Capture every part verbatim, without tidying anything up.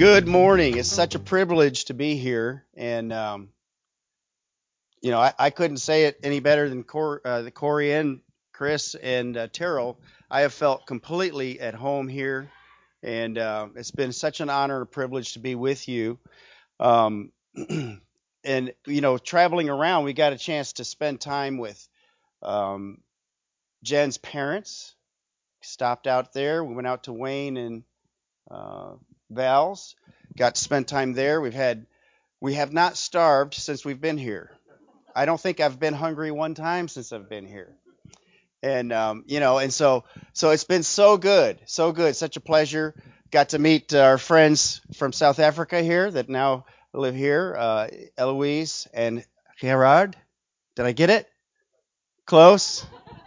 Good morning. It's such a privilege to be here, and um, you know I, I couldn't say it any better than Cor, uh, the Corey and Chris and uh, Terrell. I have felt completely at home here, and uh, it's been such an honor and a privilege to be with you. Um, and you know, traveling around, we got a chance to spend time with um, Jen's parents. Stopped out there. We went out to Wayne and uh, Val's. Got to spend time there. We've had we have not starved since we've been here. I don't think I've been hungry one time since I've been here. And um, you know, and so so it's been so good, so good, such a pleasure. Got to meet uh, our friends from South Africa here that now live here, uh, Eloise and Gerard. Did I get it? Close.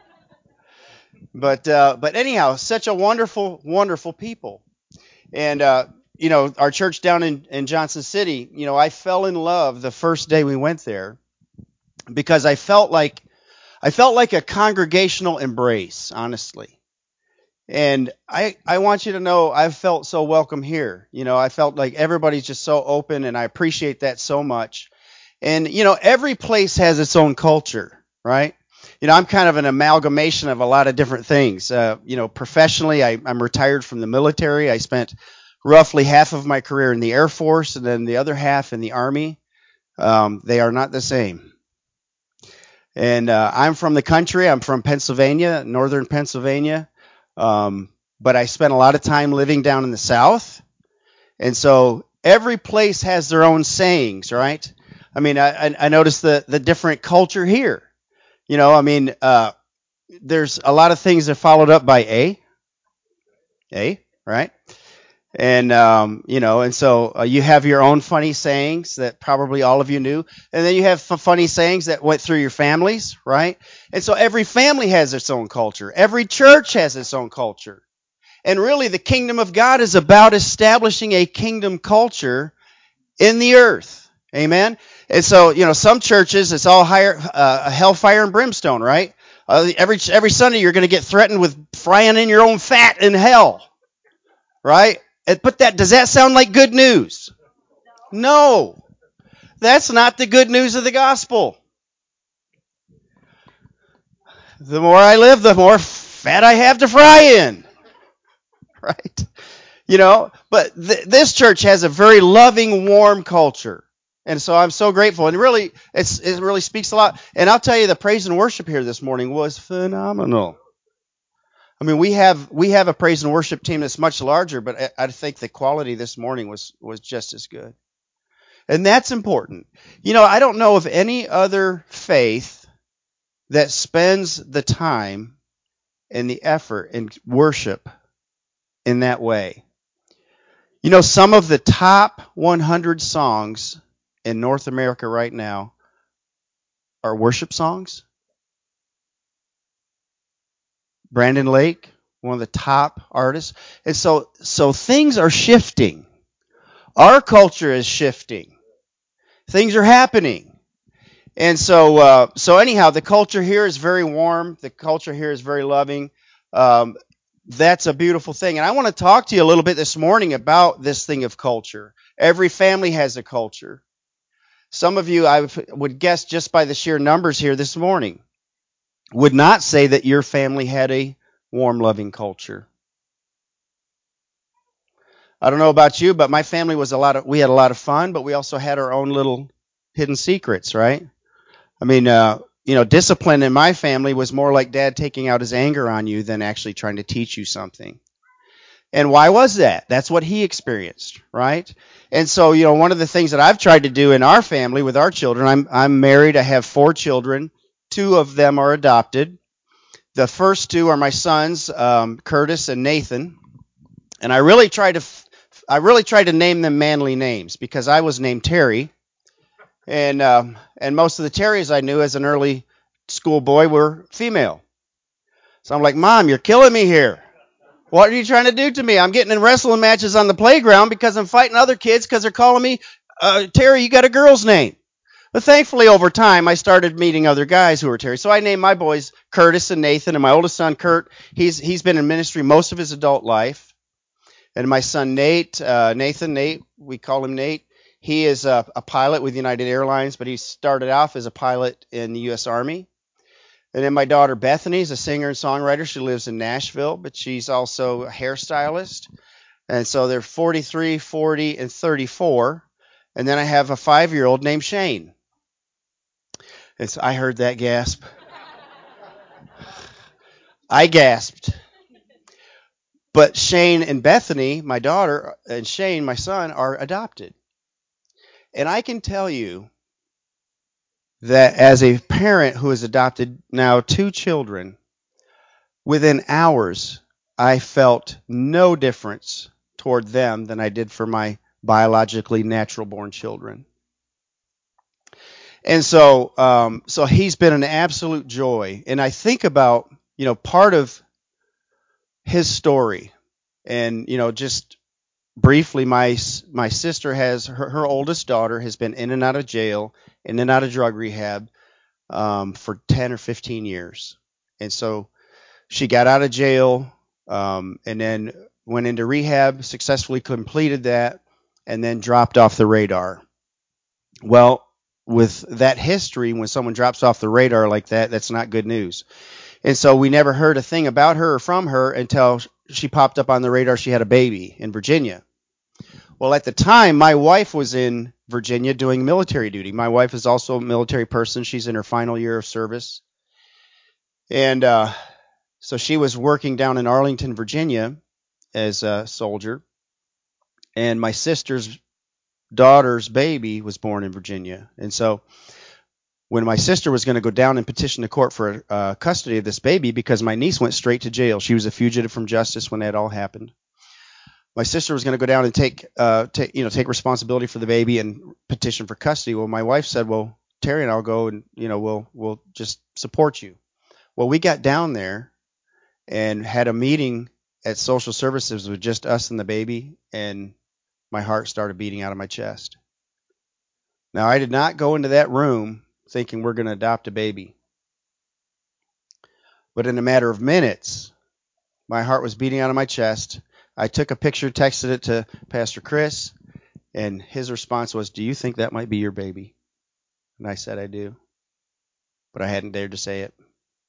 But uh, but anyhow, such a wonderful, wonderful people. And uh, you know, our church down in, in Johnson City, you know, I fell in love the first day we went there because I felt like I felt like a congregational embrace, honestly. And I I want you to know I've felt so welcome here. You know, I felt like everybody's just so open, and I appreciate that so much. And you know, every place has its own culture, right? You know, I'm kind of an amalgamation of a lot of different things. Uh, you know, professionally, I, I'm retired from the military. I spent roughly half of my career in the Air Force and then the other half in the Army. Um, they are not the same. And uh, I'm from the country. I'm from Pennsylvania, northern Pennsylvania. Um, but I spent a lot of time living down in the South. And so every place has their own sayings, right? I mean, I, I noticed the, the different culture here. You know, I mean, uh, there's a lot of things that are followed up by a, a, right? And, um, you know, and so uh, you have your own funny sayings that probably all of you knew. And then you have f- funny sayings that went through your families, right? And so every family has its own culture. Every church has its own culture. And really, the kingdom of God is about establishing a kingdom culture in the earth. Amen? And so, you know, some churches, it's all higher, uh, hellfire and brimstone, right? Uh, every every Sunday, you're going to get threatened with frying in your own fat in hell, right? And, but that does that sound like good news? No, that's not the good news of the gospel. The more I live, the more fat I have to fry in, right? You know, but th- this church has a very loving, warm culture. And so I'm so grateful. And really, it's, it really speaks a lot. And I'll tell you, the praise and worship here this morning was phenomenal. I mean, we have we have a praise and worship team that's much larger, but I, I think the quality this morning was was just as good. And that's important. You know, I don't know of any other faith that spends the time and the effort in worship in that way. You know, some of the top one hundred songs in North America right now are worship songs. Brandon Lake, one of the top artists. And so so things are shifting. Our culture is shifting. Things are happening. And so uh, so anyhow, the culture here is very warm. The culture here is very loving. Um, that's a beautiful thing. And I want to talk to you a little bit this morning about this thing of culture. Every family has a culture. Some of you, I would guess just by the sheer numbers here this morning, would not say that your family had a warm, loving culture. I don't know about you, but my family was a lot of, we had a lot of fun, but we also had our own little hidden secrets, right? I mean, uh, you know, discipline in my family was more like dad taking out his anger on you than actually trying to teach you something. And why was that? That's what he experienced, right? And so, you know, one of the things that I've tried to do in our family with our children, I'm I'm married, I have four children. Two of them are adopted. The first two are my sons, um, Curtis and Nathan. And I really tried to I really tried to name them manly names because I was named Terry. And um, and most of the Terrys I knew as an early school boy were female. So I'm like, Mom, you're killing me here. What are you trying to do to me? I'm getting in wrestling matches on the playground because I'm fighting other kids because they're calling me, uh, Terry, you got a girl's name. But thankfully, over time, I started meeting other guys who were Terry. So I named my boys Curtis and Nathan, and my oldest son, Kurt, he's he's been in ministry most of his adult life. And my son Nate, uh, Nathan, Nate, we call him Nate. He is a, a pilot with United Airlines, but he started off as a pilot in the U S Army. And then my daughter Bethany is a singer and songwriter. She lives in Nashville, but she's also a hairstylist. And so they're forty-three, forty, and thirty-four. And then I have a five-year-old named Shane. It's, I heard that gasp. I gasped. But Shane and Bethany, my daughter, and Shane, my son, are adopted. And I can tell you that as a parent who has adopted now two children, within hours, I felt no difference toward them than I did for my biologically natural-born children. And so, um, so he's been an absolute joy. And I think about, you know, part of his story. And, you know, just briefly, my my sister has, her, her oldest daughter has been in and out of jail, in and out of drug rehab um, for ten or fifteen years. And so she got out of jail um, and then went into rehab, successfully completed that, and then dropped off the radar. Well, with that history, when someone drops off the radar like that, that's not good news. And so we never heard a thing about her or from her until she popped up on the radar. She had a baby in Virginia. Well, at the time, my wife was in Virginia doing military duty. My wife is also a military person. She's in her final year of service. And uh, so she was working down in Arlington, Virginia as a soldier. And my sister's daughter's baby was born in Virginia. And so when my sister was going to go down and petition the court for uh, custody of this baby, because my niece went straight to jail. She was a fugitive from justice when that all happened. My sister was going to go down and take, uh, take, you know, take responsibility for the baby and petition for custody. Well, my wife said, "Well, Terry and I'll go, and you know, we'll we'll just support you." Well, we got down there and had a meeting at social services with just us and the baby, and my heart started beating out of my chest. Now, I did not go into that room thinking we're going to adopt a baby. But in a matter of minutes, my heart was beating out of my chest. I took a picture, texted it to Pastor Chris, and his response was, "Do you think that might be your baby?" And I said, "I do." But I hadn't dared to say it.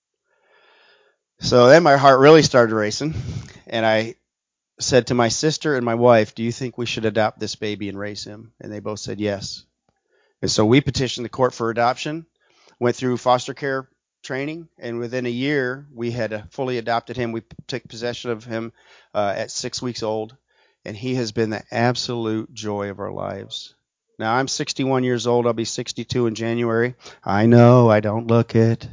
So then my heart really started racing, and I said to my sister and my wife, "Do you think we should adopt this baby and raise him?" And they both said yes. And so we petitioned the court for adoption, went through foster care training, and within a year, we had uh, fully adopted him. We took possession of him uh, at six weeks old, and he has been the absolute joy of our lives. Now, I'm sixty-one years old. I'll be sixty-two in January. I know, I don't look it.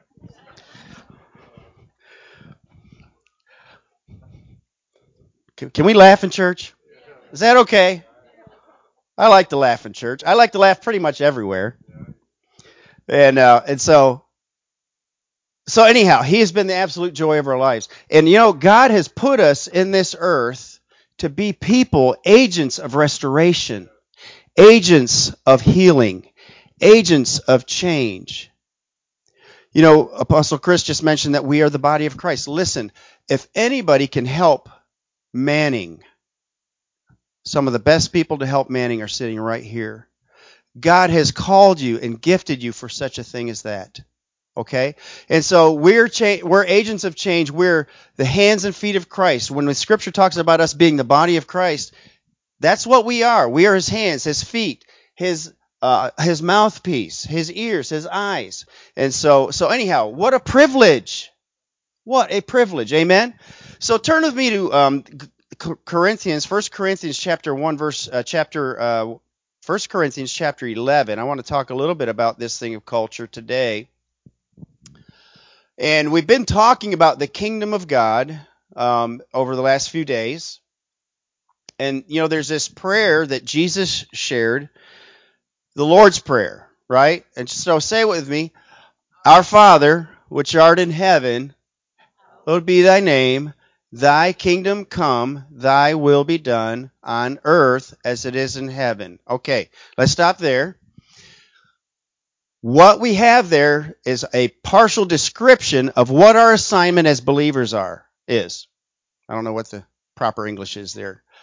Can, can we laugh in church? Is that okay? I like to laugh in church. I like to laugh pretty much everywhere. And uh, and so, so anyhow, he has been the absolute joy of our lives. And you know, God has put us in this earth to be people, agents of restoration, agents of healing, agents of change. You know, Apostle Chris just mentioned that we are the body of Christ. Listen, if anybody can help Manning, some of the best people to help Manning are sitting right here. God has called you and gifted you for such a thing as that. Okay? And so we're cha- we're agents of change. We're the hands and feet of Christ. When the scripture talks about us being the body of Christ, that's what we are. We are his hands, his feet, his uh, his mouthpiece, his ears, his eyes. And so so anyhow, what a privilege. What a privilege. Amen. So turn with me to um, Corinthians, First Corinthians chapter one verse uh, chapter uh, First Corinthians chapter eleven. I want to talk a little bit about this thing of culture today. And we've been talking about the kingdom of God um, over the last few days. And, you know, there's this prayer that Jesus shared, the Lord's Prayer, right? And so say it with me. Our Father, which art in heaven, hallowed be thy name. Thy kingdom come, thy will be done on earth as it is in heaven. Okay, let's stop there. What we have there is a partial description of what our assignment as believers are is. I don't know what the proper English is there.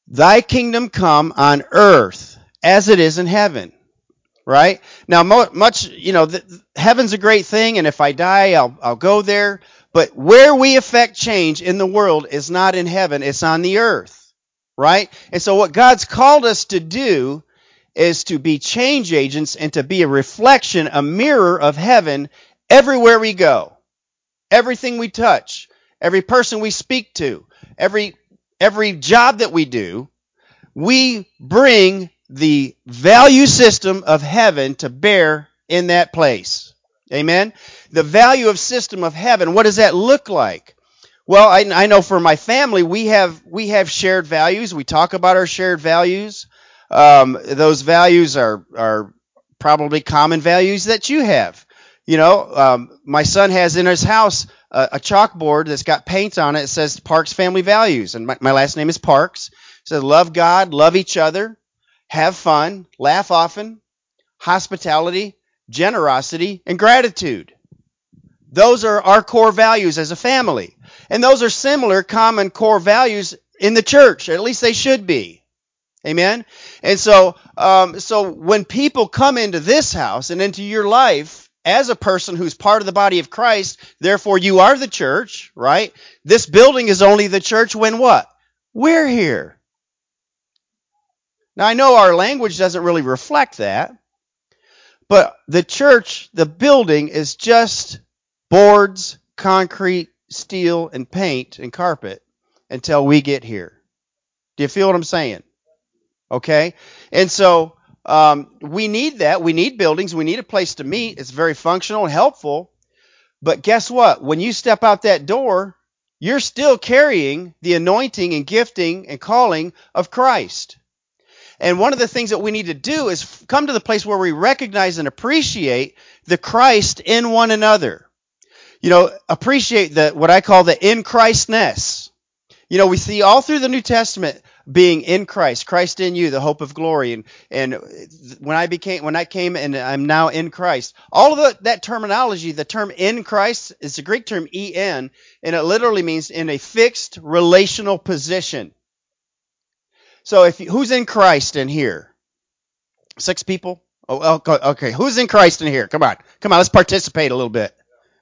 Thy kingdom come on earth as it is in heaven. Right? Now, mo- much, you know, th- heaven's a great thing, and if I die, I'll, I'll go there. But where we affect change in the world is not in heaven, it's on the earth. Right? And so what God's called us to do is to be change agents and to be a reflection, a mirror of heaven everywhere we go. Everything we touch, every person we speak to, every every job that we do, we bring the value system of heaven to bear in that place. Amen? The value of system of heaven, what does that look like? Well, I, I know for my family, we have we have shared values. We talk about our shared values. Um, those values are are probably common values that you have. You know, um, my son has in his house a, a chalkboard that's got paint on it. It says Parks Family Values, and my, my last name is Parks. It says love God, love each other, have fun, laugh often, hospitality, generosity, and gratitude. Those are our core values as a family. And those are similar common core values in the church. At least they should be. Amen? And so, um, so when people come into this house and into your life as a person who's part of the body of Christ, therefore you are the church, right? This building is only the church when what? We're here. Now, I know our language doesn't really reflect that, but the church, the building, is just boards, concrete, steel, and paint and carpet until we get here. Do you feel what I'm saying? Okay? And so um, we need that. We need buildings. We need a place to meet. It's very functional and helpful. But guess what? When you step out that door, you're still carrying the anointing and gifting and calling of Christ. And one of the things that we need to do is come to the place where we recognize and appreciate the Christ in one another. You know, appreciate the what I call the in Christness. You know, we see all through the New Testament being in Christ, Christ in you, the hope of glory. And and when I became when I came and I'm now in Christ, all of the, that terminology, the term in Christ is the Greek term en, and it literally means in a fixed relational position. So if you, who's in Christ in here? Six people? Oh, okay. Who's in Christ in here? Come on. Come on, let's participate a little bit.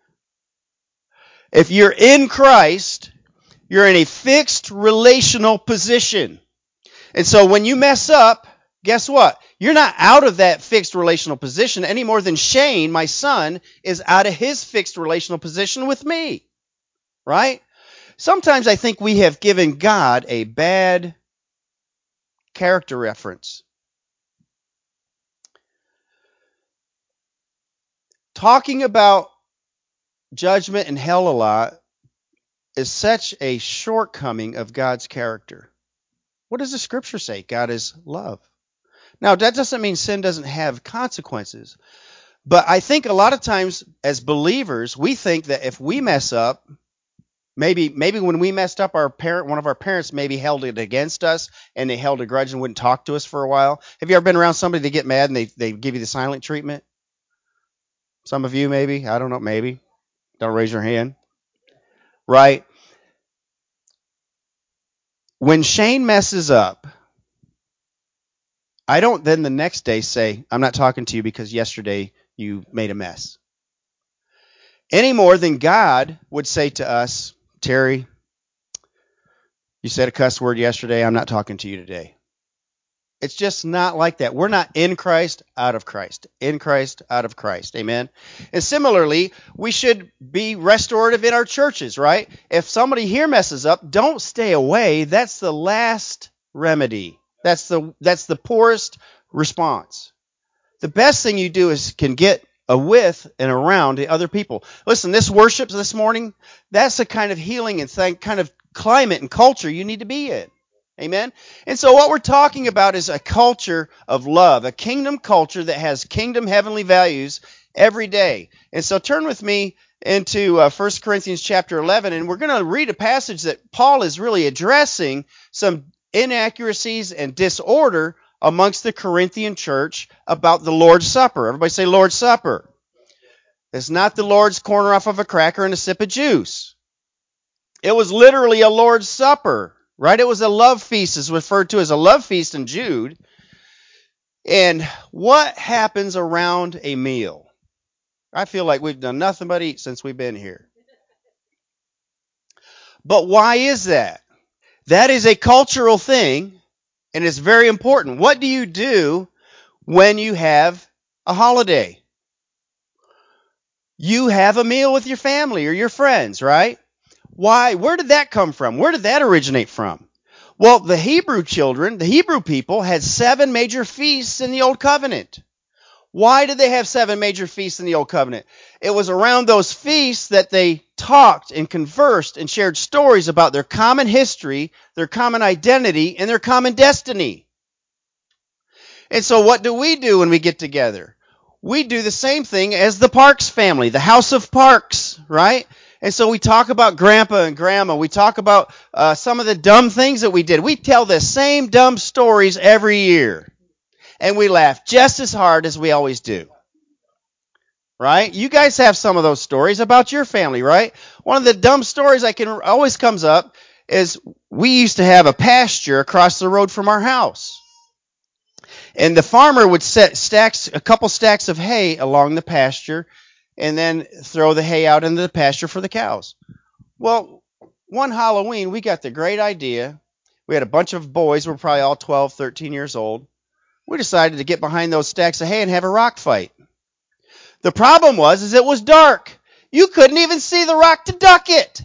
If you're in Christ, you're in a fixed relational position. And so when you mess up, guess what? You're not out of that fixed relational position any more than Shane, my son, is out of his fixed relational position with me. Right? Sometimes I think we have given God a bad character reference. Talking about judgment and hell a lot is such a shortcoming of God's character. What does the scripture say? God is love. Now, that doesn't mean sin doesn't have consequences. But I think a lot of times as believers, we think that if we mess up, maybe maybe when we messed up, our parent, one of our parents maybe held it against us and they held a grudge and wouldn't talk to us for a while. Have you ever been around somebody that get mad and they, they give you the silent treatment? Some of you maybe. I don't know, maybe. Don't raise your hand. Right? When Shane messes up, I don't then the next day say, I'm not talking to you because yesterday you made a mess. Any more than God would say to us, Terry, you said a cuss word yesterday, I'm not talking to you today. It's just not like that. We're not in Christ, out of Christ. In Christ, out of Christ. Amen? And similarly, we should be restorative in our churches, right? If somebody here messes up, don't stay away. That's the last remedy. That's the that's the poorest response. The best thing you do is can get a with and around the other people. Listen, this worship this morning, that's the kind of healing and th- kind of climate and culture you need to be in. Amen? And so what we're talking about is a culture of love, a kingdom culture that has kingdom heavenly values every day. And so turn with me into uh, First Corinthians chapter eleven, and we're going to read a passage that Paul is really addressing some inaccuracies and disorder amongst the Corinthian church about the Lord's Supper. Everybody say Lord's Supper. It's not the Lord's corner off of a cracker and a sip of juice. It was literally a Lord's Supper. right? It was a love feast, is referred to as a love feast in Jude. And what happens around a meal? I feel like we've done nothing but eat since we've been here. But why is that? That is a cultural thing, and it's very important. What do you do when you have a holiday? You have a meal with your family or your friends, right? Why? Where did that come from? Where did that originate from? Well, the Hebrew children, the Hebrew people, had seven major feasts in the Old Covenant. Why did they have seven major feasts in the Old Covenant? It was around those feasts that they talked and conversed and shared stories about their common history, their common identity, and their common destiny. And so what do we do when we get together? We do the same thing as the Parks family, the House of Parks, right? And so we talk about Grandpa and Grandma. We talk about uh, some of the dumb things that we did. We tell the same dumb stories every year. And we laugh just as hard as we always do. Right? You guys have some of those stories about your family, right? One of the dumb stories I can always comes up is we used to have a pasture across the road from our house. And the farmer would set stacks, a couple stacks of hay along the pasture and then throw the hay out into the pasture for the cows. Well, one Halloween, we got the great idea. We had a bunch of boys. We're probably all twelve, thirteen years old. We decided to get behind those stacks of hay and have a rock fight. The problem was, is it was dark. You couldn't even see the rock to duck it.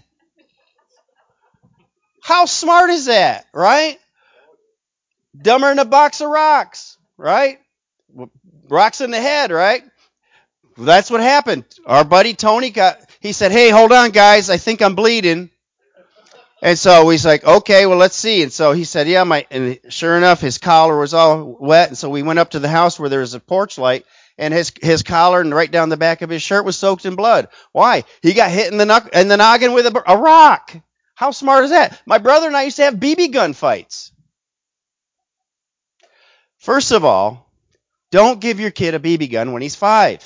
How smart is that, right? Dumber than a box of rocks, right? Rocks in the head, right? That's what happened. Our buddy Tony got, he said, hey, hold on, guys. I think I'm bleeding. And so he's like, okay, well, let's see. And so he said, yeah, my, and sure enough, his collar was all wet. And so we went up to the house where there was a porch light, and his his collar and right down the back of his shirt was soaked in blood. Why? He got hit in the knuck- in the noggin with a, a rock. How smart is that? My brother and I used to have B B gun fights. First of all, don't give your kid a B B gun when he's five.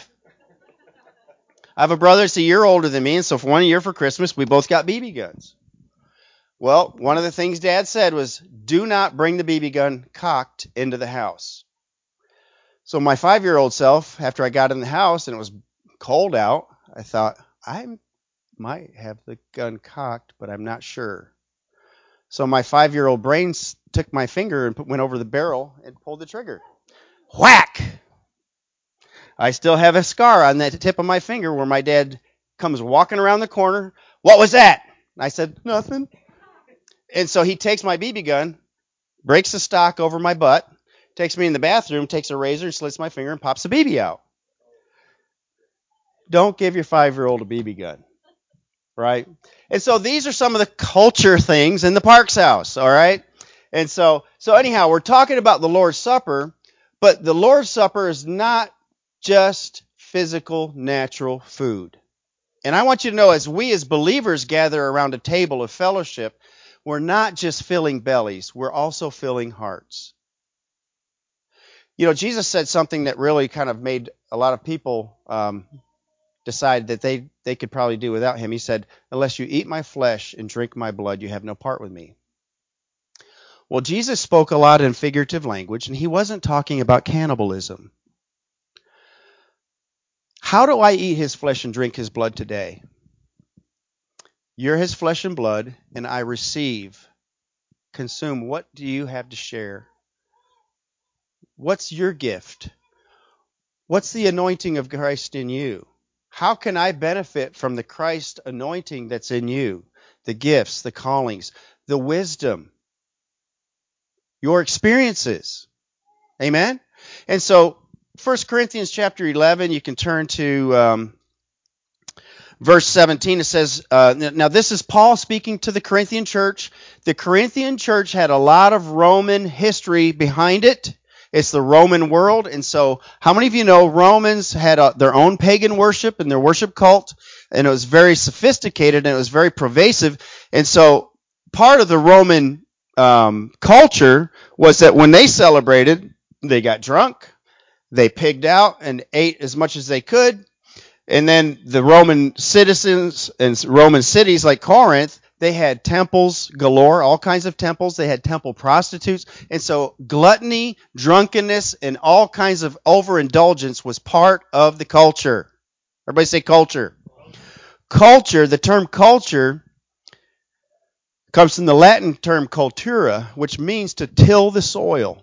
I have a brother that's a year older than me, and so for one year for Christmas, we both got B B guns. Well, one of the things Dad said was, do not bring the B B gun cocked into the house. So my five-year-old self, after I got in the house and it was cold out, I thought, I might have the gun cocked, but I'm not sure. So my five-year-old brain took my finger and went over the barrel and pulled the trigger. Whack! I still have a scar on that tip of my finger where my dad comes walking around the corner. What was that? And I said, nothing. And so he takes my B B gun, breaks the stock over my butt, takes me in the bathroom, takes a razor, slits my finger, and pops the B B out. Don't give your five-year-old a B B gun, right? And so these are some of the culture things in the Parks house, all right? And so, so anyhow, we're talking about the Lord's Supper, but the Lord's Supper is not just physical, natural food. And I want you to know, as we as believers gather around a table of fellowship, we're not just filling bellies, we're also filling hearts. You know, Jesus said something that really kind of made a lot of people um, decide that they, they could probably do without him. He said, unless you eat my flesh and drink my blood, you have no part with me. Well, Jesus spoke a lot in figurative language, and he wasn't talking about cannibalism. How do I eat his flesh and drink his blood today? You're his flesh and blood, and I receive, consume. What do you have to share? What's your gift? What's the anointing of Christ in you? How can I benefit from the Christ anointing that's in you? The gifts, the callings, the wisdom, your experiences. Amen? And so, First Corinthians chapter eleven, you can turn to um, verse seventeen. It says, uh, now this is Paul speaking to the Corinthian church. The Corinthian church had a lot of Roman history behind it. It's the Roman world. And so how many of you know Romans had a, their own pagan worship and their worship cult? And it was very sophisticated and it was very pervasive. And so part of the Roman um, culture was that when they celebrated, they got drunk, they pigged out and ate as much as they could. And then the Roman citizens and Roman cities like Corinth, They had temples galore, all kinds of temples. They had temple prostitutes. And so gluttony, drunkenness, and all kinds of overindulgence was part of the culture. Everybody say culture. Culture, the term culture comes from the Latin term cultura, which means to till the soil.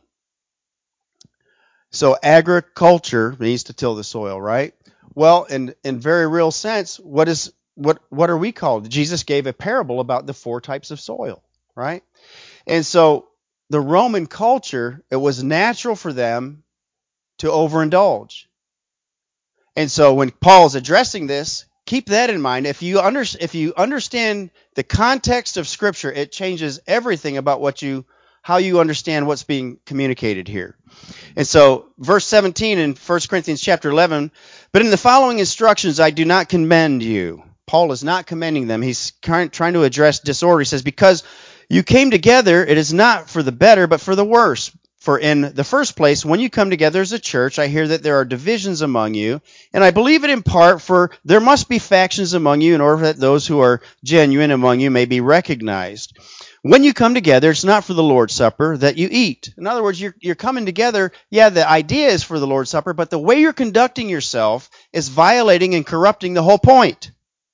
So agriculture means to till the soil, right? Well, in in very real sense, what is what what are we called? Jesus gave a parable about the four types of soil, right? And so the Roman culture, it was natural for them to overindulge. And so when Paul's addressing this, keep that in mind. If you under, if you understand the context of Scripture, it changes everything about what you how you understand what's being communicated here. And so, verse seventeen in First Corinthians chapter eleven, but in the following instructions I do not commend you. Paul is not commending them. He's trying to address disorder. He says, because you came together, it is not for the better, but for the worse. For in the first place, when you come together as a church, I hear that there are divisions among you, and I believe it in part, for there must be factions among you in order that those who are genuine among you may be recognized. When you come together, it's not for the Lord's Supper that you eat. In other words, you're, you're coming together, yeah, the idea is for the Lord's Supper, but the way you're conducting yourself is violating and corrupting the whole point.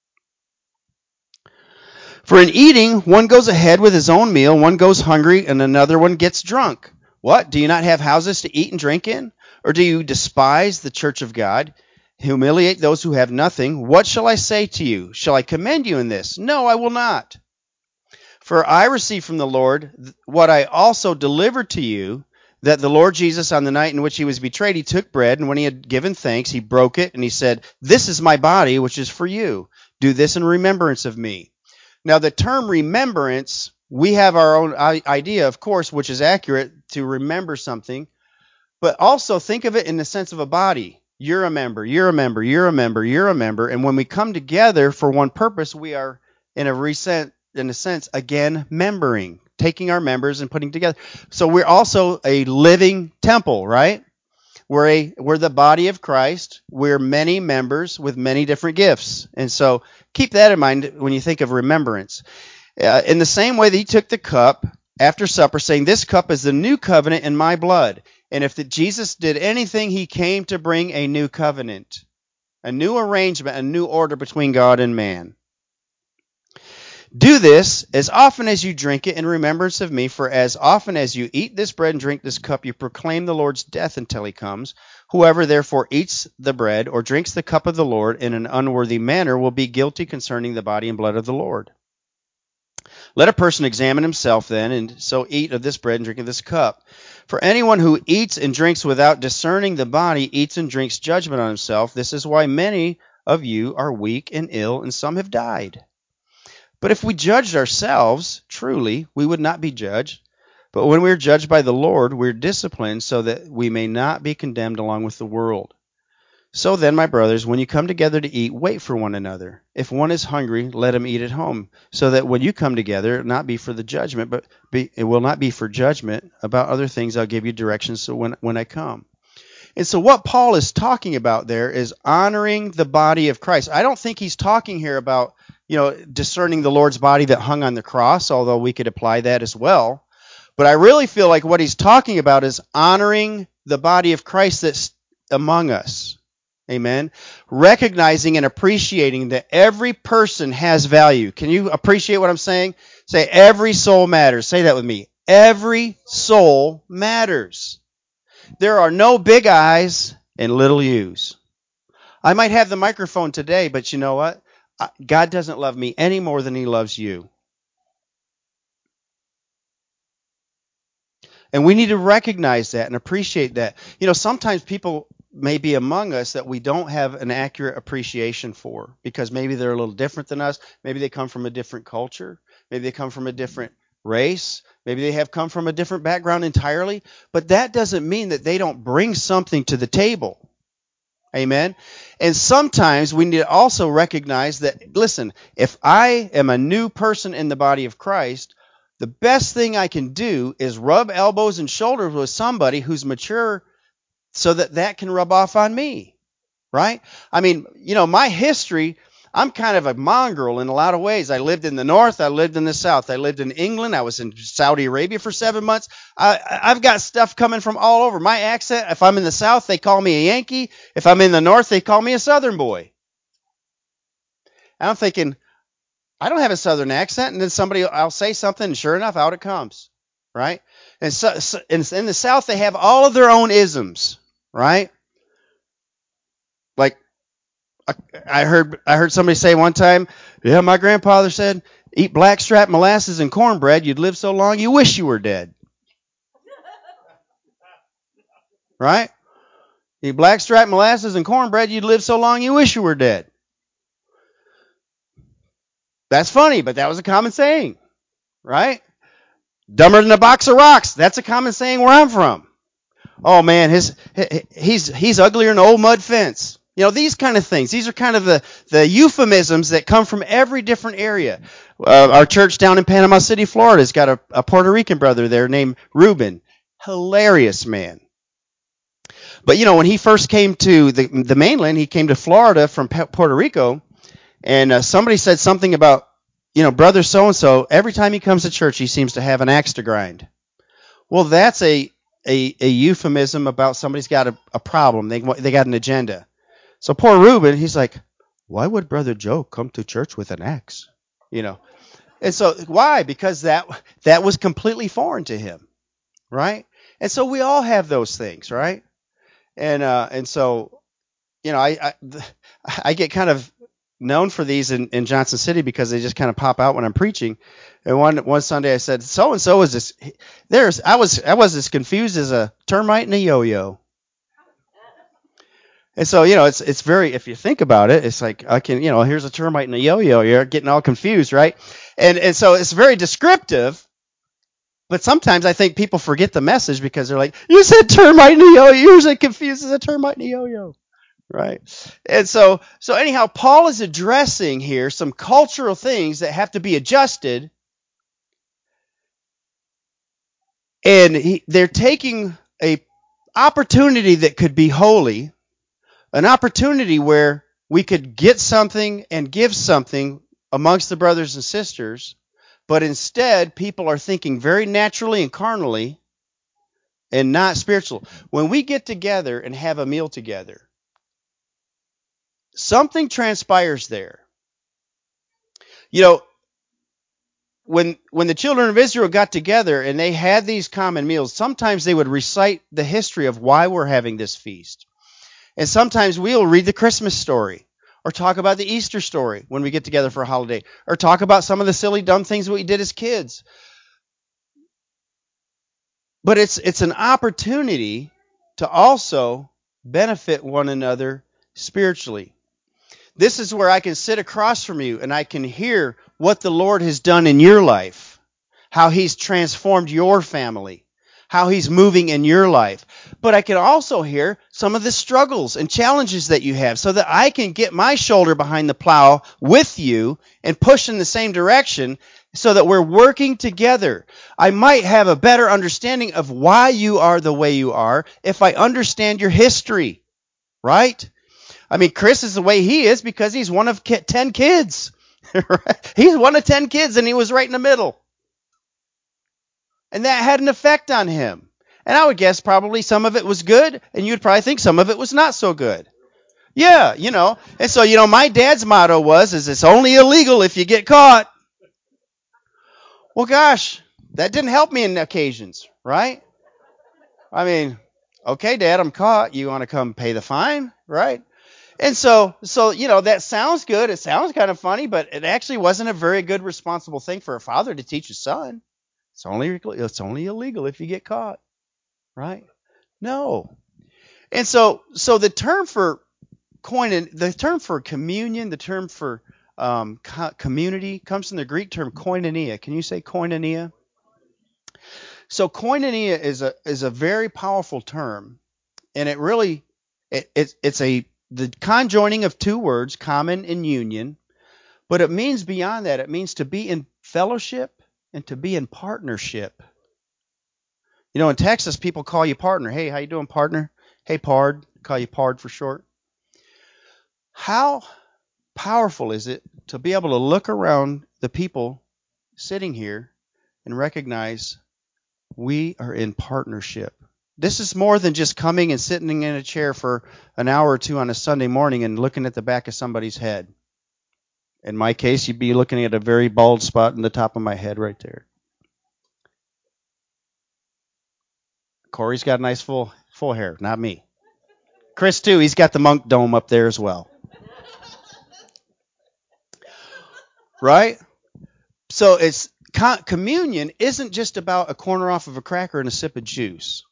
For in eating, one goes ahead with his own meal, one goes hungry, and another one gets drunk. What? Do you not have houses to eat and drink in? Or do you despise the church of God, humiliate those who have nothing? What shall I say to you? Shall I commend you in this? No, I will not. For I received from the Lord what I also delivered to you, that the Lord Jesus, on the night in which he was betrayed, he took bread, and when he had given thanks, he broke it, and he said, this is my body, which is for you. Do this in remembrance of me. Now, the term remembrance, we have our own idea, of course, which is accurate to remember something, but also think of it in the sense of a body. You're a member, you're a member, you're a member, you're a member, and when we come together for one purpose, we are, in a recent, in a sense, again, membering, taking our members and putting together. So we're also a living temple, right? We're a we're the body of Christ. We're many members with many different gifts, and so keep that in mind when you think of remembrance. Uh, in the same way that he took the cup after supper, saying, this cup is the new covenant in my blood. And if the, Jesus did anything, he came to bring a new covenant, a new arrangement, a new order between God and man. Do this as often as you drink it in remembrance of me, for as often as you eat this bread and drink this cup, you proclaim the Lord's death until he comes. Whoever therefore eats the bread or drinks the cup of the Lord in an unworthy manner will be guilty concerning the body and blood of the Lord. Let a person examine himself then, and so eat of this bread and drink of this cup. For anyone who eats and drinks without discerning the body eats and drinks judgment on himself. This is why many of you are weak and ill, and some have died. But if we judged ourselves, truly, we would not be judged. But when we are judged by the Lord, we are disciplined so that we may not be condemned along with the world. So then, my brothers, when you come together to eat, wait for one another. If one is hungry, let him eat at home, so that when you come together, it not be for the judgment, but be, it will not be for judgment. About other things, I'll give you directions so when, when I come. And so what Paul is talking about there is honoring the body of Christ. I don't think he's talking here about, you know, discerning the Lord's body that hung on the cross, although we could apply that as well. But I really feel like what he's talking about is honoring the body of Christ that's among us. Amen. Recognizing and appreciating that every person has value. Can you appreciate what I'm saying? Say, every soul matters. Say that with me. Every soul matters. There are no big I's and little U's. I might have the microphone today, but you know what? God doesn't love me any more than he loves you. And we need to recognize that and appreciate that. You know, sometimes people may be among us that we don't have an accurate appreciation for because maybe they're a little different than us. Maybe they come from a different culture. Maybe they come from a different race. Maybe they have come from a different background entirely. But that doesn't mean that they don't bring something to the table. Amen. And sometimes we need to also recognize that, listen, if I am a new person in the body of Christ, the best thing I can do is rub elbows and shoulders with somebody who's mature so that that can rub off on me, right? I mean, you know, my history, I'm kind of a mongrel in a lot of ways. I lived in the north. I lived in the south. I lived in England. I was in Saudi Arabia for seven months. I, I've got stuff coming from all over. My accent, if I'm in the south, they call me a Yankee. If I'm in the north, they call me a southern boy. And I'm thinking, I don't have a southern accent. And then somebody, I'll say something, and sure enough, out it comes. Right? And so, so in, in the south, they have all of their own isms. Right? Like, I heard I heard somebody say one time, yeah, my grandfather said, eat blackstrap molasses and cornbread, you'd live so long you wish you were dead. Right? Eat blackstrap molasses and cornbread, you'd live so long you wish you were dead. That's funny, but that was a common saying. Right? Dumber than a box of rocks. That's a common saying where I'm from. Oh man, his he's he's uglier than an old mud fence. You know, these kind of things. These are kind of the, the euphemisms that come from every different area. Uh, our church down in Panama City, Florida, has got a, a Puerto Rican brother there named Ruben. Hilarious man. But, you know, when he first came to the, the mainland, he came to Florida from P- Puerto Rico, and uh, somebody said something about, you know, brother so-and-so, every time he comes to church, he seems to have an axe to grind. Well, that's a, a, a euphemism about somebody's got a, a problem. They, they got an agenda. So poor Reuben, he's like, why would Brother Joe come to church with an axe? You know, and so why? Because that that was completely foreign to him, right? And so we all have those things, right? And uh, and so, you know, I, I I get kind of known for these in, in Johnson City because they just kind of pop out when I'm preaching. And one one Sunday I said, so and so is this. There's I was I was as confused as a termite and a yo-yo. And so, you know, it's it's very, if you think about it, it's like, I can, you know, here's a termite and a yo-yo. You're getting all confused, right? And and so it's very descriptive, but sometimes I think people forget the message because they're like, you said termite and a yo-yo. You're as confused as a termite and a yo-yo, right? And so, so anyhow, Paul is addressing here some cultural things that have to be adjusted, and he, they're taking a opportunity that could be holy, an opportunity where we could get something and give something amongst the brothers and sisters, but instead people are thinking very naturally and carnally and not spiritual. When we get together and have a meal together, something transpires there. You know, when when the children of Israel got together and they had these common meals, sometimes they would recite the history of why we're having this feast. And sometimes we'll read the Christmas story or talk about the Easter story when we get together for a holiday or talk about some of the silly, dumb things we did as kids. But it's it's an opportunity to also benefit one another spiritually. This is where I can sit across from you and I can hear what the Lord has done in your life, how He's transformed your family, how He's moving in your life. But I can also hear some of the struggles and challenges that you have so that I can get my shoulder behind the plow with you and push in the same direction so that we're working together. I might have a better understanding of why you are the way you are if I understand your history, right? I mean, Chris is the way he is because he's one of ten kids. He's one of ten kids and he was right in the middle. And that had an effect on him. And I would guess probably some of it was good, and you'd probably think some of it was not so good. Yeah, you know. And so, you know, my dad's motto was, is it's only illegal if you get caught. Well, gosh, that didn't help me in occasions, right? I mean, okay, Dad, I'm caught. You want to come pay the fine, right? And so, so you know, that sounds good. It sounds kind of funny, but it actually wasn't a very good, responsible thing for a father to teach his son. It's only it's only illegal if you get caught, right? No. And so, so the term for koinonia, the term for communion, the term for um, co- community comes from the Greek term koinonia. Can you say koinonia? So koinonia is a is a very powerful term, and it really it, it it's a the conjoining of two words, common and union, but it means beyond that. It means to be in fellowship and to be in partnership. You know, in Texas, people call you partner. Hey, how you doing, partner? Hey, pard. Call you pard for short. How powerful is it to be able to look around the people sitting here and recognize we are in partnership. This is more than just coming and sitting in a chair for an hour or two on a Sunday morning and looking at the back of somebody's head. In my case, you'd be looking at a very bald spot in the top of my head right there. Corey's got nice full full hair, not me. Chris, too, he's got the monk dome up there as well. Right? So it's communion isn't just about a corner off of a cracker and a sip of juice.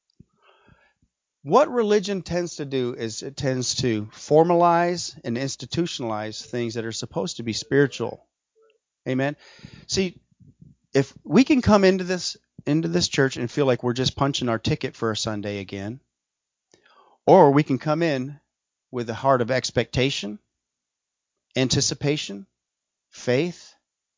What religion tends to do is it tends to formalize and institutionalize things that are supposed to be spiritual. Amen. See, if we can come into this into this church and feel like we're just punching our ticket for a Sunday again, or we can come in with a heart of expectation, anticipation, faith.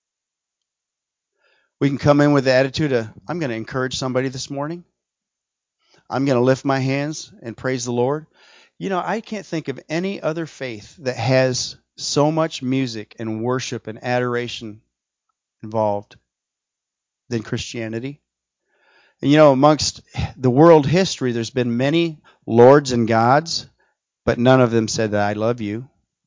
We can come in with the attitude of, I'm going to encourage somebody this morning. I'm going to lift my hands and praise the Lord. You know, I can't think of any other faith that has so much music and worship and adoration involved than Christianity. And you know, amongst the world history, there's been many lords and gods, but none of them said that I love you.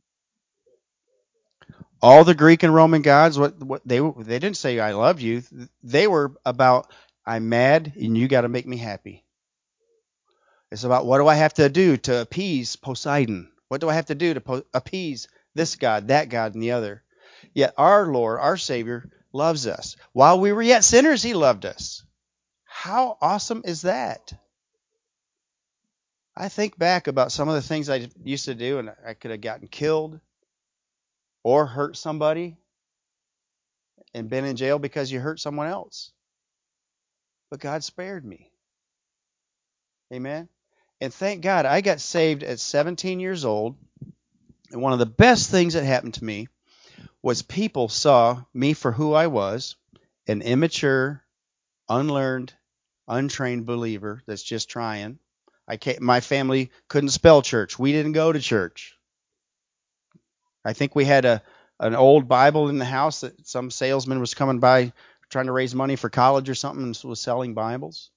All the Greek and Roman gods, what, what they they didn't say I love you. They were about I'm mad and you got to make me happy. It's about what do I have to do to appease Poseidon? What do I have to do to po- appease this God, that God, and the other? Yet our Lord, our Savior, loves us. While we were yet sinners, He loved us. How awesome is that? I think back about some of the things I used to do, and I could have gotten killed or hurt somebody and been in jail because you hurt someone else. But God spared me. Amen? And thank God I got saved at seventeen years old. And one of the best things that happened to me was people saw me for who I was, an immature, unlearned, untrained believer that's just trying. I can't, my family couldn't spell church. We didn't go to church. I think we had a an old Bible in the house that some salesman was coming by trying to raise money for college or something and was selling Bibles.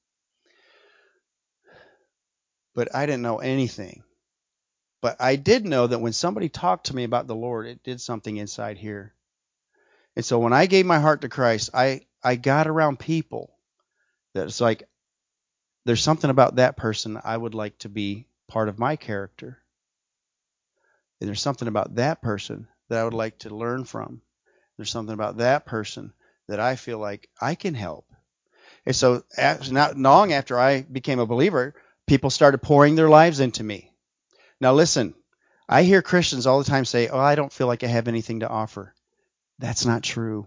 But I didn't know anything. But I did know that when somebody talked to me about the Lord, it did something inside here. And so when I gave my heart to Christ, I, I got around people that it's like, there's something about that person I would like to be part of my character. And there's something about that person that I would like to learn from. There's something about that person that I feel like I can help. And so not long after I became a believer, people started pouring their lives into me. Now listen, I hear Christians all the time say, oh, I don't feel like I have anything to offer. That's not true.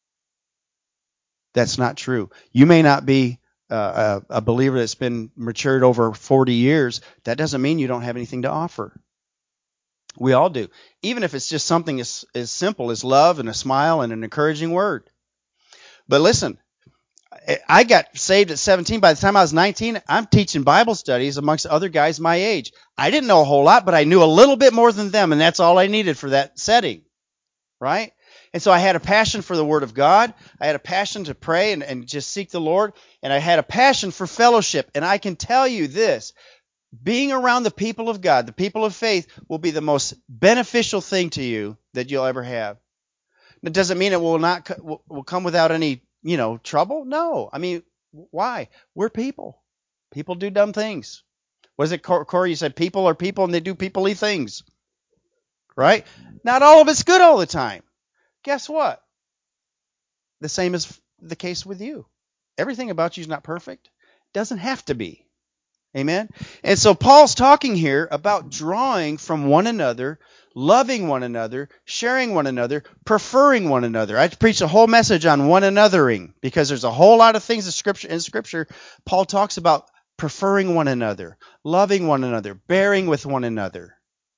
That's not true. You may not be uh, a, a believer that's been matured over forty years. That doesn't mean you don't have anything to offer. We all do. Even if it's just something as, as simple as love and a smile and an encouraging word. But listen, I got saved at seventeen. By the time I was nineteen, I'm teaching Bible studies amongst other guys my age. I didn't know a whole lot, but I knew a little bit more than them, and that's all I needed for that setting, right? And so I had a passion for the Word of God. I had a passion to pray and, and just seek the Lord, and I had a passion for fellowship. And I can tell you this, being around the people of God, the people of faith, will be the most beneficial thing to you that you'll ever have. That doesn't mean it will not will come without any, you know, trouble. No. I mean, why? We're people. People do dumb things. What is it, Corey? You said people are people and they do people-y things. Right? Not all of it's good all the time. Guess what? The same is the case with you. Everything about you is not perfect. Doesn't have to be. Amen? And so Paul's talking here about drawing from one another, loving one another, sharing one another, preferring one another. I preached a whole message on one anothering because there's a whole lot of things in Scripture, in Scripture Paul talks about preferring one another, loving one another, bearing with one another,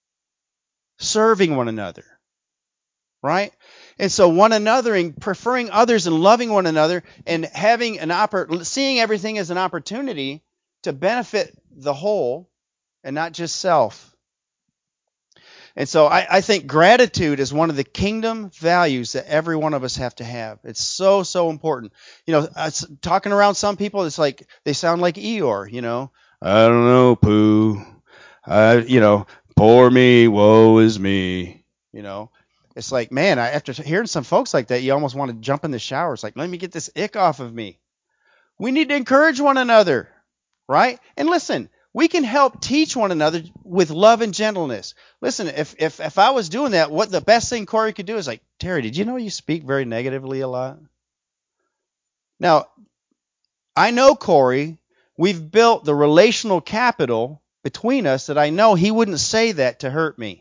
serving one another. Right? And so one anothering, preferring others and loving one another and having an oppor- seeing everything as an opportunity to benefit the whole and not just self. And so I, I think gratitude is one of the kingdom values that every one of us have to have. It's so, so important. You know, uh, talking around some people, it's like they sound like Eeyore, you know. I don't know, Pooh. I, you know, poor me, woe is me. You know, it's like, man, I, after hearing some folks like that, you almost want to jump in the shower. It's like, let me get this ick off of me. We need to encourage one another, right? And listen, we can help teach one another with love and gentleness. Listen, if if if I was doing that, what the best thing Corey could do is like, Terry, did you know you speak very negatively a lot? Now, I know Corey. We've built the relational capital between us that I know he wouldn't say that to hurt me.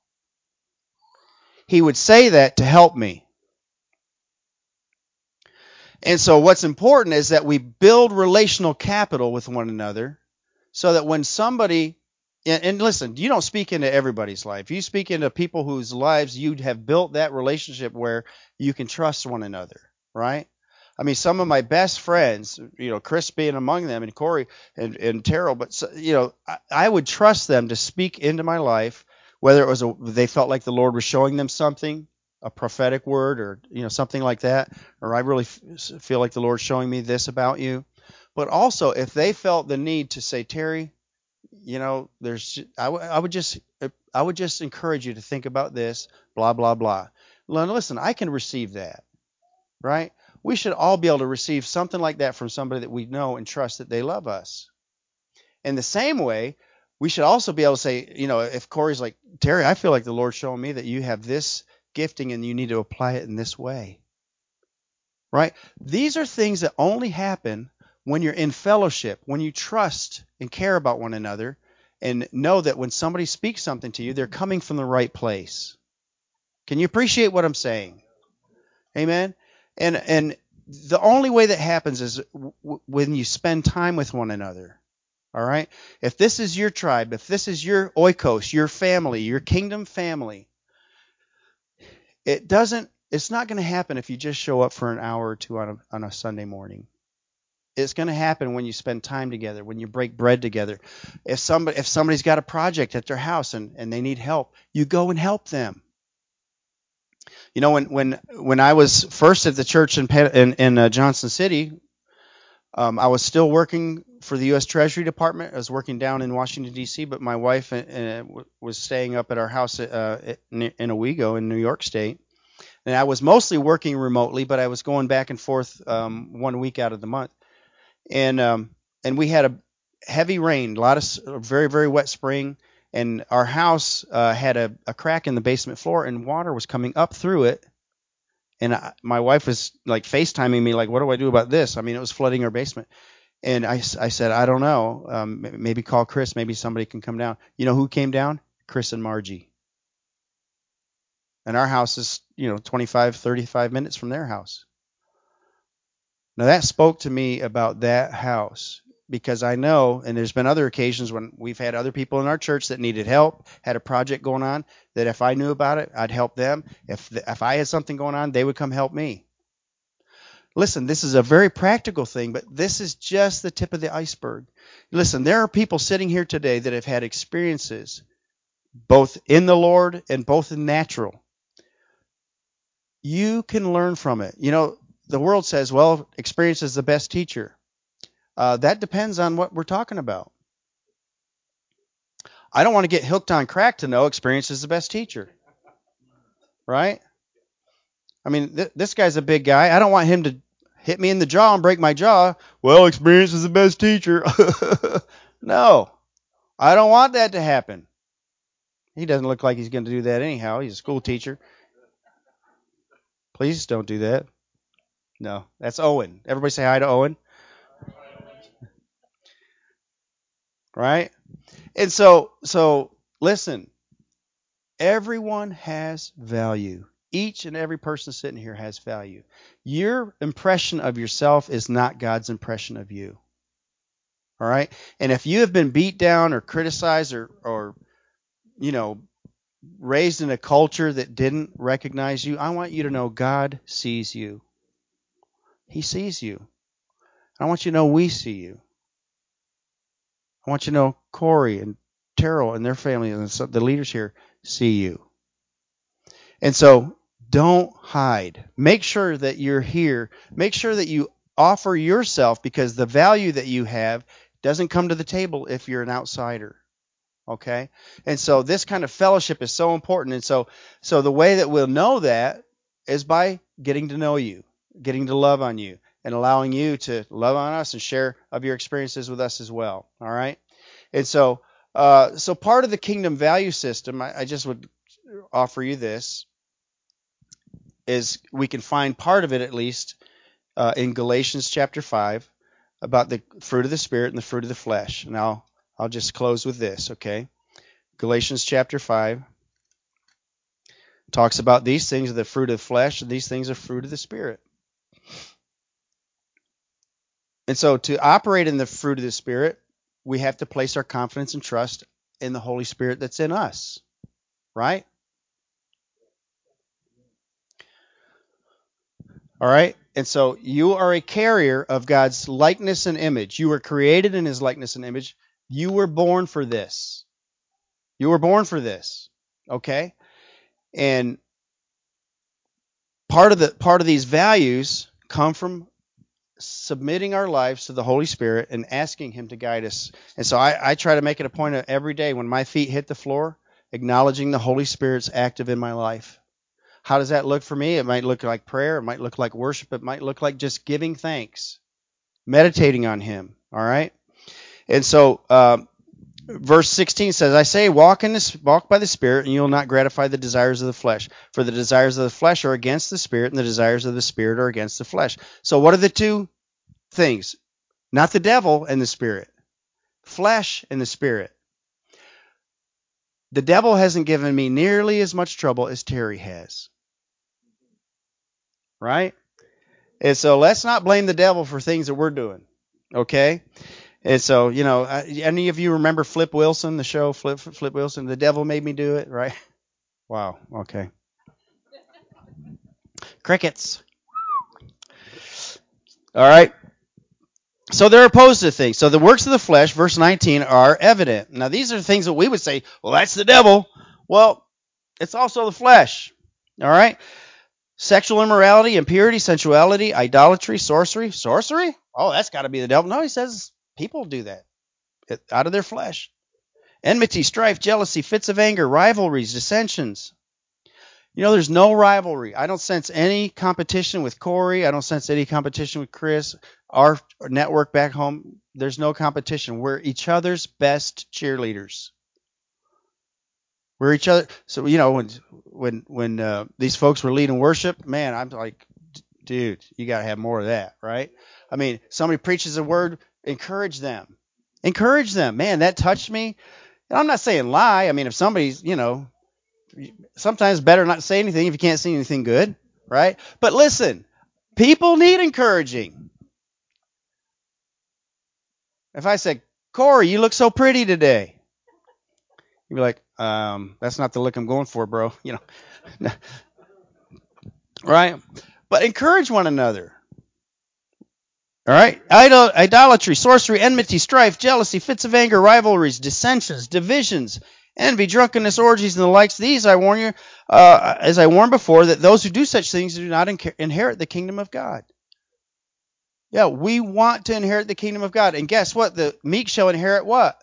He would say that to help me. And so what's important is that we build relational capital with one another so that when somebody, and, and listen, you don't speak into everybody's life. You speak into people whose lives you have built that relationship where you can trust one another, right? I mean, some of my best friends, you know, Chris being among them, and Corey and, and Terrell, but, you know, I, I would trust them to speak into my life, whether it was a, they felt like the Lord was showing them something, a prophetic word, or, you know, something like that, or I really f- feel like the Lord's showing me this about you. But also, if they felt the need to say, Terry, you know, there's, I, w- I would just, I would just encourage you to think about this, blah, blah, blah. Listen, I can receive that, right? We should all be able to receive something like that from somebody that we know and trust that they love us. In the same way, we should also be able to say, you know, if Corey's like, Terry, I feel like the Lord's showing me that you have this gifting and you need to apply it in this way. Right? These are things that only happen when you're in fellowship, when you trust and care about one another and know that when somebody speaks something to you, they're coming from the right place. Can you appreciate what I'm saying? Amen? And and the only way that happens is w- when you spend time with one another. All right? If this is your tribe, if this is your oikos, your family, your kingdom family, it doesn't it's not going to happen if you just show up for an hour or two on a, on a Sunday morning. It's going to happen when you spend time together, when you break bread together. If somebody if somebody's got a project at their house and, and they need help, you go and help them. You know, when when when I was first at the church in in, in uh, Johnson City, um, I was still working for the U S Treasury Department. I was working down in Washington D C, but my wife uh, was staying up at our house uh, in Owego in New York State. And I was mostly working remotely, but I was going back and forth um, one week out of the month. And um, and we had a heavy rain, a lot of very very wet spring. And our house uh, had a, a crack in the basement floor, and water was coming up through it. And I, my wife was like FaceTiming me, like, what do I do about this? I mean, it was flooding our basement. And I, I said, I don't know. Um, maybe call Chris. Maybe somebody can come down. You know who came down? Chris and Margie. And our house is, you know, twenty-five, thirty-five minutes from their house. Now that spoke to me about that house. Because I know, and there's been other occasions when we've had other people in our church that needed help, had a project going on, that if I knew about it, I'd help them. If the, if I had something going on, they would come help me. Listen, this is a very practical thing, but this is just the tip of the iceberg. Listen, there are people sitting here today that have had experiences, both in the Lord and both in natural. You can learn from it. You know, the world says, well, experience is the best teacher. Uh, that depends on what we're talking about. I don't want to get hooked on crack to know experience is the best teacher. Right? I mean, th- this guy's a big guy. I don't want him to hit me in the jaw and break my jaw. Well, experience is the best teacher. No, I don't want that to happen. He doesn't look like he's going to do that anyhow. He's a school teacher. Please don't do that. No, that's Owen. Everybody say hi to Owen. Right? And so, so listen, everyone has value. Each and every person sitting here has value. Your impression of yourself is not God's impression of you. All right? And if you have been beat down or criticized or, or you know, raised in a culture that didn't recognize you, I want you to know God sees you. He sees you. I want you to know we see you. I want you to know Corey and Terrell and their family and the leaders here, see you. And so don't hide. Make sure that you're here. Make sure that you offer yourself, because the value that you have doesn't come to the table if you're an outsider. Okay? And so this kind of fellowship is so important. And so so the way that we'll know that is by getting to know you, getting to love on you, and allowing you to love on us and share of your experiences with us as well. All right? And so uh, so part of the kingdom value system, I, I just would offer you this, is we can find part of it at least uh, in Galatians chapter five about the fruit of the Spirit and the fruit of the flesh. And I'll, I'll just close with this, okay? Galatians chapter five talks about these things are the fruit of the flesh, and these things are fruit of the Spirit. And so to operate in the fruit of the Spirit, we have to place our confidence and trust in the Holy Spirit that's in us, right? All right? And so you are a carrier of God's likeness and image. You were created in his likeness and image. You were born for this. You were born for this. Okay? And part of the part of these values come from submitting our lives to the Holy Spirit and asking him to guide us. And so I, I try to make it a point of every day when my feet hit the floor, acknowledging the Holy Spirit's active in my life. How does that look for me? It might look like prayer. It might look like worship. It might look like just giving thanks, meditating on him. All right? And so um, verse sixteen says, I say, walk in this, walk by the Spirit, and you will not gratify the desires of the flesh. For the desires of the flesh are against the Spirit, and the desires of the Spirit are against the flesh. So what are the two things? Not the devil and the Spirit. Flesh and the Spirit. The devil hasn't given me nearly as much trouble as Terry has. Right? And so let's not blame the devil for things that we're doing. Okay? And so, you know, any of you remember Flip Wilson, the show Flip Flip Wilson? The devil made me do it, right? Wow. Okay. Crickets. All right. So they're opposed to things. So the works of the flesh, verse nineteen, are evident. Now, these are the things that we would say, well, that's the devil. Well, it's also the flesh. All right. Sexual immorality, impurity, sensuality, idolatry, sorcery. Sorcery? Oh, that's got to be the devil. No, he says people do that out of their flesh. Enmity, strife, jealousy, fits of anger, rivalries, dissensions. You know, there's no rivalry. I don't sense any competition with Corey. I don't sense any competition with Chris. Our network back home, there's no competition. We're each other's best cheerleaders. We're each other. So, you know, when when when uh, these folks were leading worship, man, I'm like, dude, you got to have more of that, right? I mean, somebody preaches a word, encourage them. Encourage them. Man, that touched me. And I'm not saying lie. I mean, if somebody's, you know, sometimes it's better not to say anything if you can't see anything good, right? But listen, people need encouraging. If I said, Corey, you look so pretty today, you'd be like, um, that's not the look I'm going for, bro. You know, right? But encourage one another. All right? Idol- idolatry, sorcery, enmity, strife, jealousy, fits of anger, rivalries, dissensions, divisions, envy, drunkenness, orgies, and the likes. These I warn you, uh, as I warned before, that those who do such things do not inca- inherit the kingdom of God. Yeah, we want to inherit the kingdom of God. And guess what? The meek shall inherit what?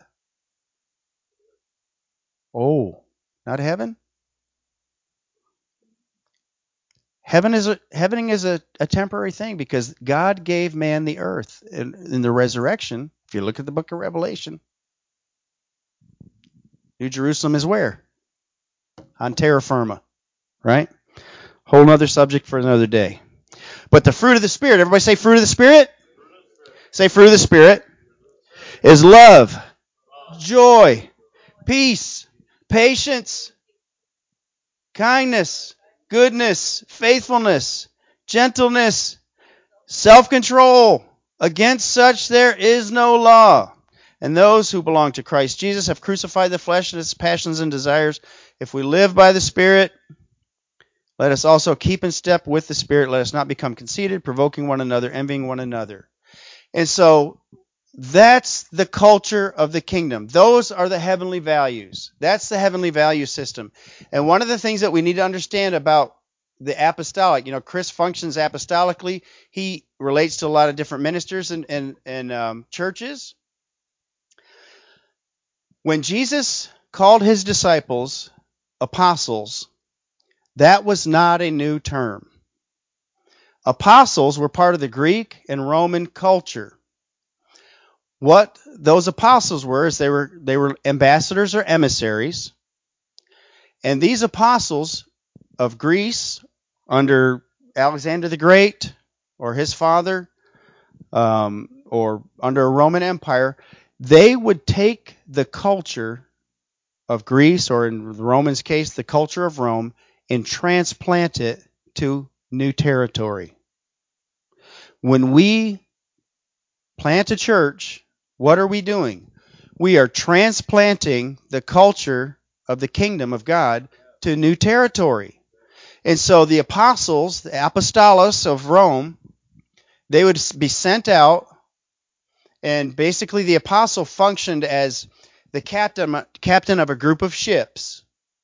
Oh, not heaven? Heaven is a heaven is a, a temporary thing because God gave man the earth. In, in the resurrection, if you look at the book of Revelation, New Jerusalem is where? On terra firma, right? Whole other subject for another day. But the fruit of the Spirit, everybody say fruit of the Spirit? Say fruit of the Spirit is love, joy, peace, patience, kindness, goodness, faithfulness, gentleness, self-control. Against such there is no law. And those who belong to Christ Jesus have crucified the flesh and its passions and desires. If we live by the Spirit, let us also keep in step with the Spirit. Let us not become conceited, provoking one another, envying one another. And so That's the culture of the kingdom. Those are the heavenly values. That's the heavenly value system. And one of the things that we need to understand about the apostolic, you know, Chris functions apostolically. He relates to a lot of different ministers and, and, and um, churches. When Jesus called his disciples apostles, that was not a new term. Apostles were part of the Greek and Roman culture. What those apostles were is they were they were ambassadors or emissaries. And these apostles of Greece under Alexander the Great or his father um, or under a Roman Empire, they would take the culture of Greece, or in the Romans' case, the culture of Rome, and transplant it to new territory. When we plant a church, what are we doing? We are transplanting the culture of the kingdom of God to new territory. And so the apostles, the apostolos of Rome, they would be sent out, and basically the apostle functioned as the captain, captain of a group of ships.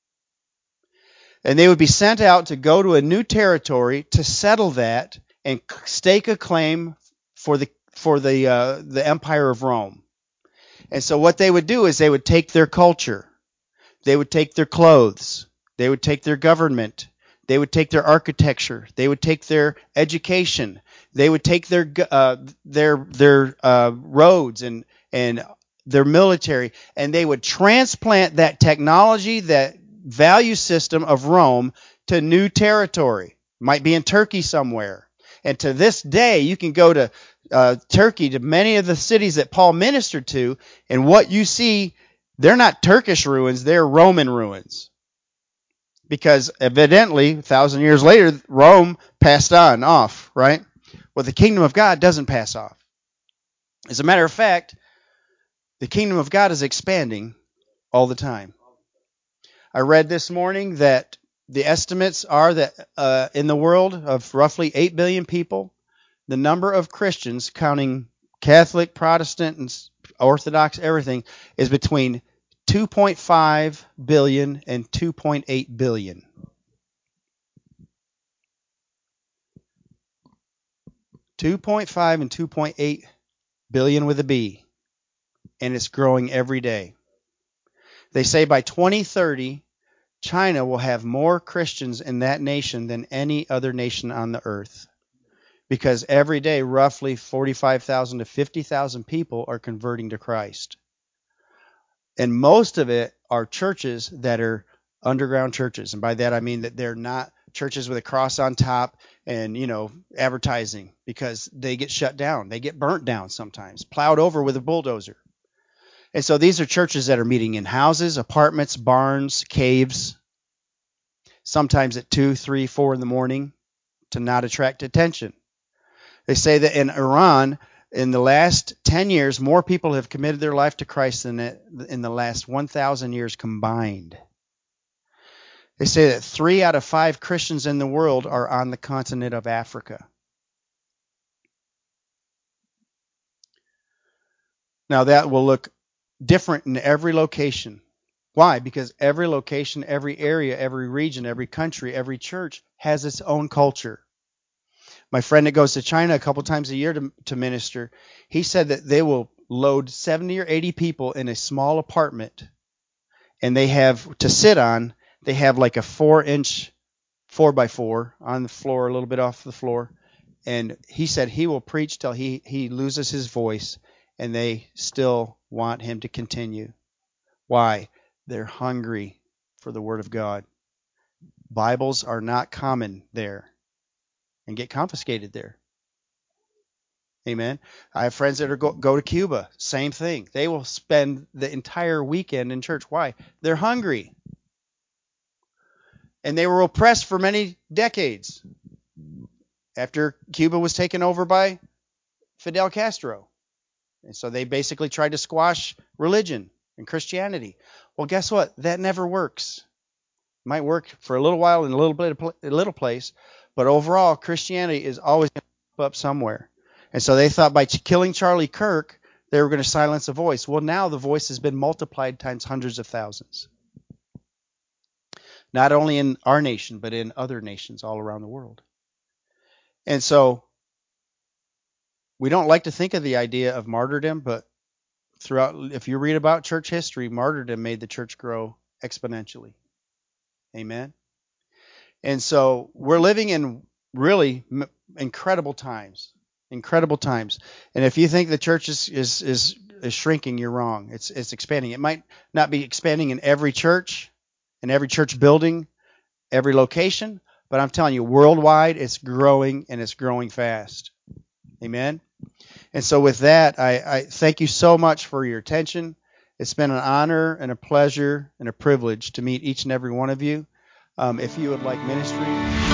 And they would be sent out to go to a new territory to settle that and stake a claim for the for the uh, the empire of Rome. And so what they would do is they would take their culture, they would take their clothes, they would take their government, they would take their architecture, they would take their education, they would take their uh, their their uh, roads and and their military, and they would transplant that technology, that value system of Rome to new territory. Might be in Turkey somewhere. And to this day, you can go to uh, Turkey, to many of the cities that Paul ministered to, and what you see, they're not Turkish ruins, they're Roman ruins. Because evidently, a thousand years later, Rome passed on, off, right? Well, the kingdom of God doesn't pass off. As a matter of fact, the kingdom of God is expanding all the time. I read this morning that the estimates are that uh, in the world of roughly eight billion people, the number of Christians, counting Catholic, Protestant, and Orthodox, everything, is between two point five billion and two point eight billion. two point five and two point eight billion with a B. And it's growing every day. They say by twenty thirty, China will have more Christians in that nation than any other nation on the earth. Because every day, roughly forty-five thousand to fifty thousand people are converting to Christ. And most of it are churches that are underground churches. And by that I mean that they're not churches with a cross on top and, you know, advertising, because they get shut down. They get burnt down sometimes, plowed over with a bulldozer. And so these are churches that are meeting in houses, apartments, barns, caves, sometimes at two, three, four in the morning to not attract attention. They say that in Iran, in the last ten years, more people have committed their life to Christ than in the last one thousand years combined. They say that three out of five Christians in the world are on the continent of Africa. Now that will look different in every location. Why? Because every location, every area, every region, every country, every church has its own culture. My friend that goes to China a couple times a year to, to minister, he said that they will load seventy or eighty people in a small apartment, and they have to sit on, they have like a four inch four by four on the floor, a little bit off the floor. And he said he will preach till he, he loses his voice, and they still want him to continue. Why? They're hungry for the Word of God. Bibles are not common there and get confiscated there. Amen. I have friends that are go, go to Cuba. Same thing. They will spend the entire weekend in church. Why? They're hungry. And they were oppressed for many decades after Cuba was taken over by Fidel Castro. And so they basically tried to squash religion and Christianity. Well, guess what? That never works. It might work for a little while in a little bit of pl- a little place, but overall Christianity is always going to pop up somewhere. And so they thought by ch- killing Charlie Kirk they were going to silence a voice. Well, now the voice has been multiplied times hundreds of thousands. Not only in our nation, but in other nations all around the world. And so we don't like to think of the idea of martyrdom, but throughout, if you read about church history, martyrdom made the church grow exponentially. Amen. And so we're living in really m- incredible times, incredible times. And if you think the church is, is, is, is shrinking, you're wrong. It's, it's expanding. It might not be expanding in every church, in every church building, every location, but I'm telling you, worldwide, it's growing and it's growing fast. Amen. And so with that, I, I thank you so much for your attention. It's been an honor and a pleasure and a privilege to meet each and every one of you. Um, if you would like ministry.